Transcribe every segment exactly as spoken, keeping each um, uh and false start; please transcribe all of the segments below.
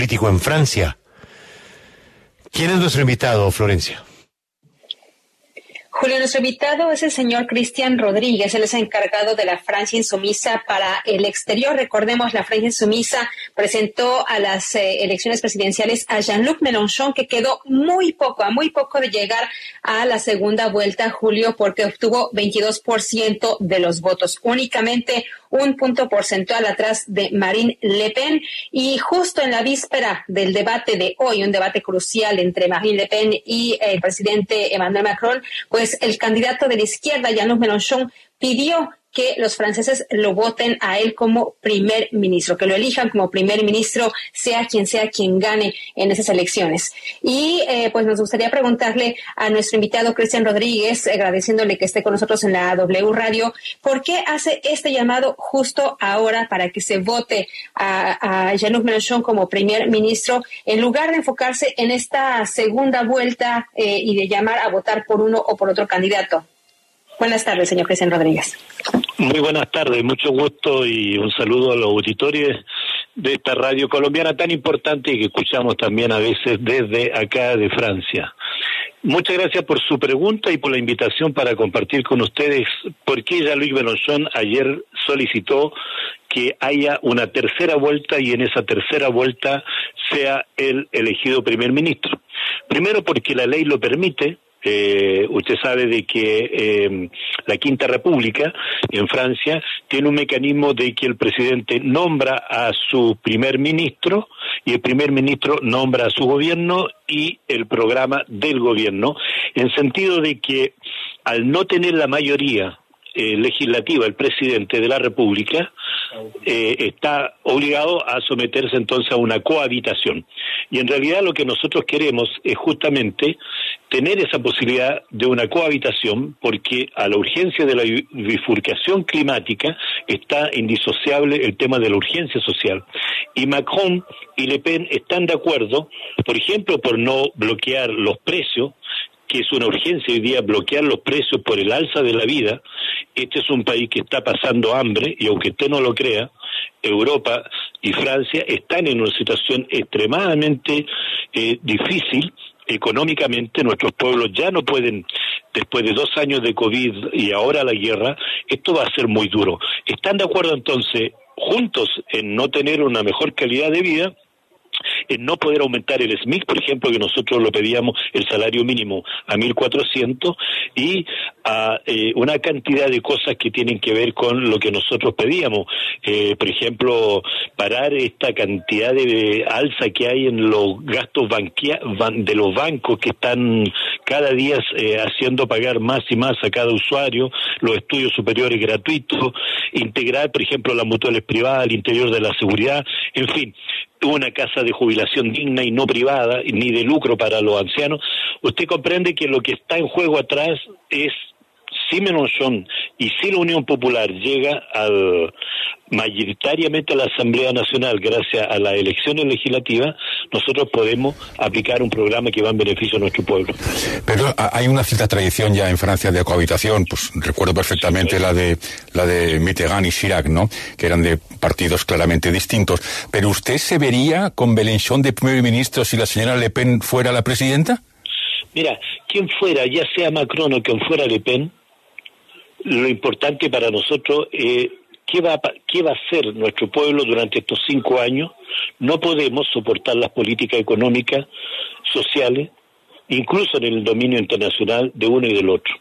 político en Francia. ¿Quién es nuestro invitado, Florencia? Julio, nuestro invitado es el señor Cristian Rodríguez. Él es encargado de la Francia Insumisa para el exterior. Recordemos, la Francia Insumisa presentó a las eh, elecciones presidenciales a Jean-Luc Mélenchon, que quedó muy poco, a muy poco de llegar a la segunda vuelta, Julio, porque obtuvo veintidós por ciento de los votos, únicamente un punto porcentual atrás de Marine Le Pen. Y justo en la víspera del debate de hoy, un debate crucial entre Marine Le Pen y el presidente Emmanuel Macron, pues el candidato de la izquierda, Jean-Luc Mélenchon, pidió que los franceses lo voten a él como primer ministro, que lo elijan como primer ministro, sea quien sea quien gane en esas elecciones. Y eh, pues nos gustaría preguntarle a nuestro invitado Cristian Rodríguez, agradeciéndole que esté con nosotros en la W Radio, ¿por qué hace este llamado justo ahora para que se vote a, a Jean-Luc Mélenchon como primer ministro, en lugar de enfocarse en esta segunda vuelta eh, y de llamar a votar por uno o por otro candidato? Buenas tardes, señor Cristian Rodríguez. Muy buenas tardes, mucho gusto y un saludo a los auditores de esta radio colombiana tan importante que escuchamos también a veces desde acá de Francia. Muchas gracias por su pregunta y por la invitación para compartir con ustedes por qué Jean-Luc Mélenchon ayer solicitó que haya una tercera vuelta y en esa tercera vuelta sea él elegido primer ministro. Primero porque la ley lo permite. Eh, usted sabe de que eh, la Quinta República en Francia tiene un mecanismo de que el presidente nombra a su primer ministro y el primer ministro nombra a su gobierno y el programa del gobierno, en sentido de que al no tener la mayoría eh, legislativa el presidente de la República, eh, está obligado a someterse entonces a una cohabitación. Y en realidad lo que nosotros queremos es justamente tener esa posibilidad de una cohabitación, porque a la urgencia de la bifurcación climática está indisociable el tema de la urgencia social. Y Macron y Le Pen están de acuerdo, por ejemplo, por no bloquear los precios, que es una urgencia hoy día bloquear los precios por el alza de la vida. Este es un país que está pasando hambre y aunque usted no lo crea, Europa y Francia están en una situación extremadamente eh, difícil económicamente. Nuestros pueblos ya no pueden, después de dos años de COVID y ahora la guerra, esto va a ser muy duro. ¿Están de acuerdo entonces juntos en no tener una mejor calidad de vida, en no poder aumentar el S M I C, por ejemplo, que nosotros lo pedíamos el salario mínimo a mil cuatrocientos, y a eh, una cantidad de cosas que tienen que ver con lo que nosotros pedíamos? Eh, por ejemplo, parar esta cantidad de alza que hay en los gastos banquia, ban, de los bancos, que están cada día eh, haciendo pagar más y más a cada usuario, los estudios superiores gratuitos, integrar, por ejemplo, las mutuales privadas al interior de la seguridad, en fin, una casa de jubilación digna y no privada, ni de lucro para los ancianos. Usted comprende que lo que está en juego atrás es, si Mélenchon y si la Unión Popular llega al, mayoritariamente a la Asamblea Nacional gracias a las elecciones legislativas, nosotros podemos aplicar un programa que va en beneficio de nuestro pueblo. Pero hay una cierta tradición ya en Francia de cohabitación, pues recuerdo perfectamente sí, la de la de Mitterrand y Chirac, ¿no? Que eran de partidos claramente distintos. Pero ¿usted se vería con Mélenchon de primer ministro si la señora Le Pen fuera la presidenta? Mira, quien fuera, ya sea Macron o quien fuera Le Pen, lo importante para nosotros es ¿Qué va, a, ¿Qué va a hacer nuestro pueblo durante estos cinco años? No podemos soportar las políticas económicas, sociales, incluso en el dominio internacional de uno y del otro.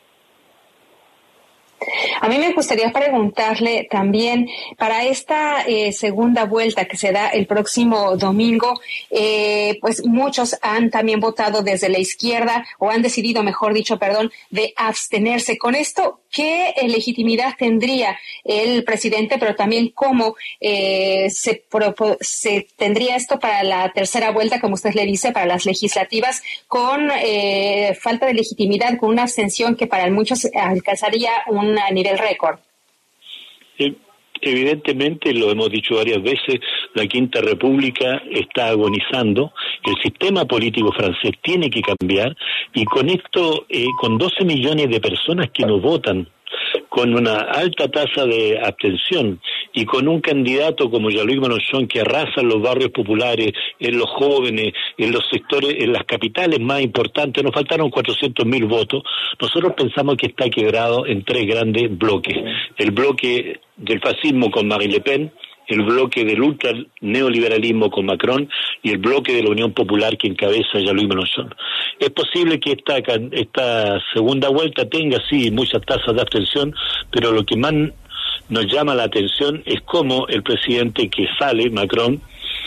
A mí me gustaría preguntarle también, para esta eh, segunda vuelta que se da el próximo domingo, eh, pues muchos han también votado desde la izquierda, o han decidido, mejor dicho, perdón, de abstenerse. Con esto, ¿qué eh, legitimidad tendría el presidente, pero también cómo eh, se, propo- se tendría esto para la tercera vuelta, como usted le dice, para las legislativas, con eh, falta de legitimidad, con una abstención que para muchos alcanzaría un a nivel récord? Evidentemente, lo hemos dicho varias veces, la Quinta República está agonizando, el sistema político francés tiene que cambiar, y con esto, eh, con doce millones de personas que no votan, con una alta tasa de abstención y con un candidato como Jean-Luc Mélenchon que arrasa en los barrios populares, en los jóvenes, en los sectores, en las capitales más importantes, nos faltaron cuatrocientos mil votos. Nosotros pensamos que está quebrado en tres grandes bloques. El bloque del fascismo con Marine Le Pen, el bloque del ultra neoliberalismo con Macron y el bloque de la Unión Popular que encabeza Jean-Luc Mélenchon. Es posible que esta, esta segunda vuelta tenga, sí, muchas tasas de abstención, pero lo que más nos llama la atención es cómo el presidente que sale, Macron,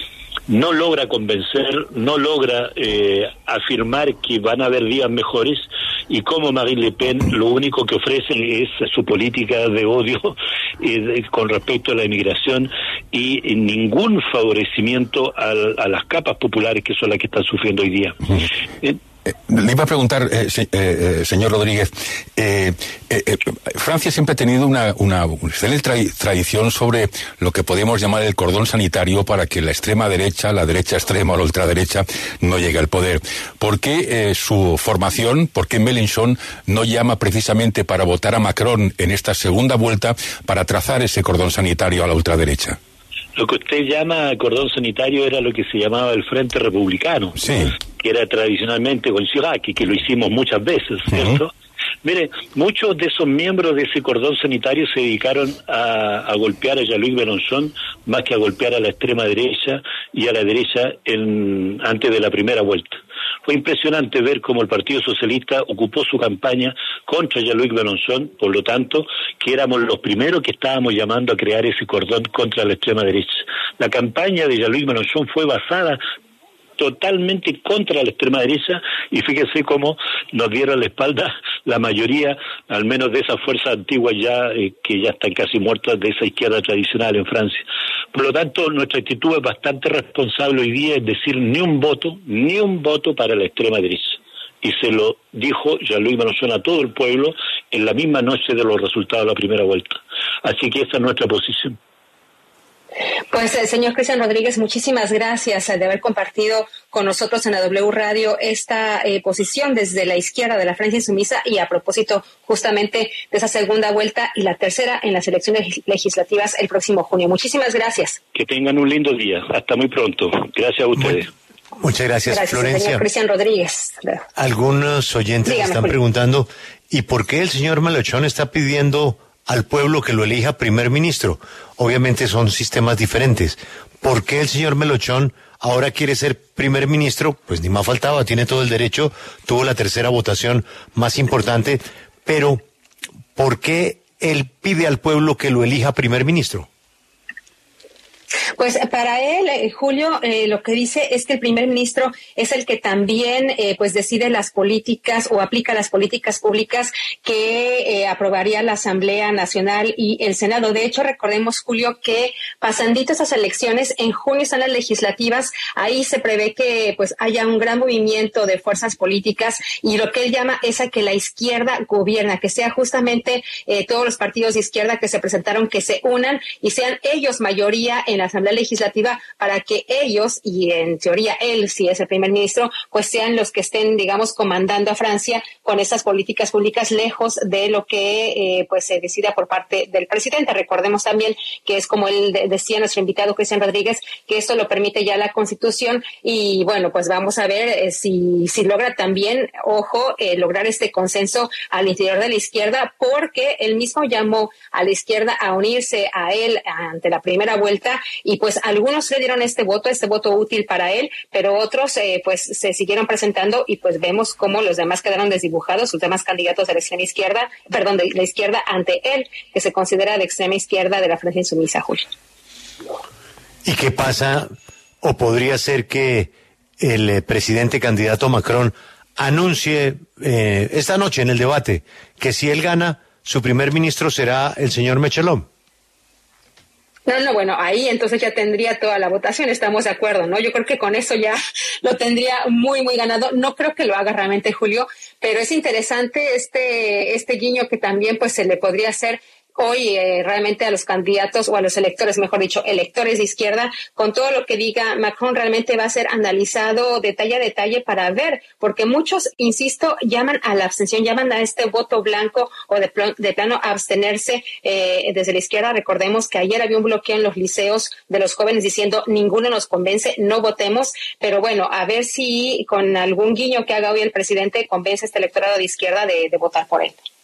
no logra convencer, no logra eh, afirmar que van a haber días mejores, y como Marine Le Pen lo único que ofrece es su política de odio eh, con respecto a la inmigración y eh, ningún favorecimiento a, a las capas populares que son las que están sufriendo hoy día. Eh, Eh, le iba a preguntar, eh, se, eh, señor Rodríguez, eh, eh, eh, Francia siempre ha tenido una, una excelente tra- tradición sobre lo que podemos llamar el cordón sanitario para que la extrema derecha, la derecha extrema o la ultraderecha no llegue al poder. ¿Por qué eh, su formación, por qué Mélenchon no llama precisamente para votar a Macron en esta segunda vuelta para trazar ese cordón sanitario a la ultraderecha? Lo que usted llama cordón sanitario era lo que se llamaba el Frente Republicano, sí, que era tradicionalmente con Chirac y que lo hicimos muchas veces, ¿cierto? Uh-huh. Mire, muchos de esos miembros de ese cordón sanitario se dedicaron a, a golpear a Jean-Luc Mélenchon más que a golpear a la extrema derecha y a la derecha en, antes de la primera vuelta. Fue impresionante ver cómo el Partido Socialista ocupó su campaña contra Jean-Luc Mélenchon, por lo tanto, que éramos los primeros que estábamos llamando a crear ese cordón contra la extrema derecha. La campaña de Jean-Luc Mélenchon fue basada totalmente contra la extrema derecha, y fíjense cómo nos dieron la espalda la mayoría, al menos de esas fuerzas antiguas ya, eh, que ya están casi muertas, de esa izquierda tradicional en Francia. Por lo tanto, nuestra actitud es bastante responsable hoy día, es decir, ni un voto, ni un voto para la extrema derecha. Y se lo dijo Jean-Luc Mélenchon a todo el pueblo en la misma noche de los resultados de la primera vuelta. Así que esa es nuestra posición. Pues, eh, señor Cristian Rodríguez, muchísimas gracias eh, de haber compartido con nosotros en la W Radio esta eh, posición desde la izquierda de la Francia insumisa, y a propósito justamente de esa segunda vuelta y la tercera en las elecciones legislativas el próximo junio. Muchísimas gracias. Que tengan un lindo día. Hasta muy pronto. Gracias a ustedes. Muy, muchas gracias, gracias, Florencia. Señor Cristian Rodríguez. Algunos oyentes Dígame, están Julio. preguntando, ¿y por qué el señor Mélenchon está pidiendo al pueblo que lo elija primer ministro? Obviamente son sistemas diferentes. ¿Por qué el señor Mélenchon ahora quiere ser primer ministro? Pues ni más faltaba, tiene todo el derecho, tuvo la tercera votación más importante, pero ¿por qué él pide al pueblo que lo elija primer ministro? Pues para él, eh, Julio, eh, lo que dice es que el primer ministro es el que también eh, pues decide las políticas o aplica las políticas públicas que eh, aprobaría la Asamblea Nacional y el Senado. De hecho, recordemos, Julio, que pasandito esas elecciones, en junio están las legislativas, ahí se prevé que pues haya un gran movimiento de fuerzas políticas, y lo que él llama es a que la izquierda gobierna, que sea justamente eh, todos los partidos de izquierda que se presentaron, que se unan y sean ellos mayoría en la Asamblea Legislativa, para que ellos, y en teoría él, si es el primer ministro, pues sean los que estén, digamos, comandando a Francia con esas políticas públicas, lejos de lo que eh, pues se decida por parte del presidente. Recordemos también que es como él de- decía nuestro invitado Cristian Rodríguez, que esto lo permite ya la Constitución, y bueno, pues vamos a ver eh, si, si logra también, ojo, eh, lograr este consenso al interior de la izquierda, porque él mismo llamó a la izquierda a unirse a él ante la primera vuelta, y pues algunos le dieron este voto, este voto útil para él, pero otros eh, pues se siguieron presentando, y pues vemos cómo los demás quedaron desdibujados, los demás candidatos de la extrema izquierda, perdón, de la izquierda ante él, que se considera de extrema izquierda de la Francia insumisa, Julio. ¿Y qué pasa, o podría ser que el eh, presidente candidato Macron anuncie eh, esta noche en el debate que si él gana, su primer ministro será el señor Mélenchon? No, no, bueno, ahí entonces ya tendría toda la votación, estamos de acuerdo, ¿no? Yo creo que con eso ya lo tendría muy, muy ganado. No creo que lo haga realmente, Julio, pero es interesante este, este guiño que también pues se le podría hacer hoy eh, realmente a los candidatos o a los electores, mejor dicho, electores de izquierda, con todo lo que diga Macron realmente va a ser analizado detalle a detalle para ver, porque muchos, insisto, llaman a la abstención, llaman a este voto blanco o de, pl- de plano a abstenerse eh, desde la izquierda. Recordemos que ayer había un bloqueo en los liceos de los jóvenes diciendo ninguno nos convence, no votemos, pero bueno, a ver si con algún guiño que haga hoy el presidente convence a este electorado de izquierda de, de votar por él.